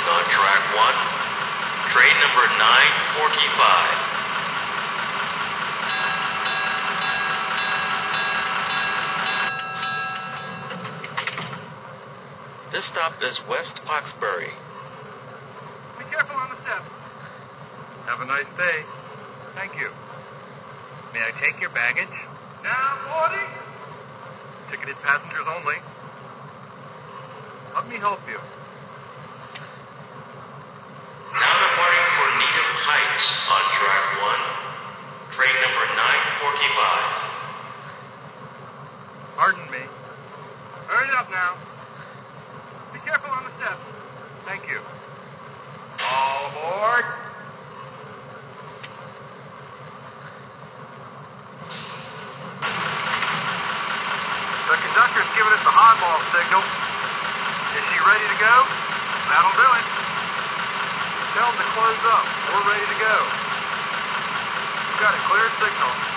on track 1, train number 945. This stop is West Foxbury. Be careful on the steps. Have a nice day. Thank you. May I take your baggage? Down 40. Ticketed passengers only. Let me help you. Now departing for Needham Heights on track 1, train number 945. Pardon me. Hurry up now. Be careful on the steps. Thank you. All aboard. The conductor's giving us the highball signal. Is she ready to go? That'll do it. Tell them to close up. We're ready to go. We've got a clear signal.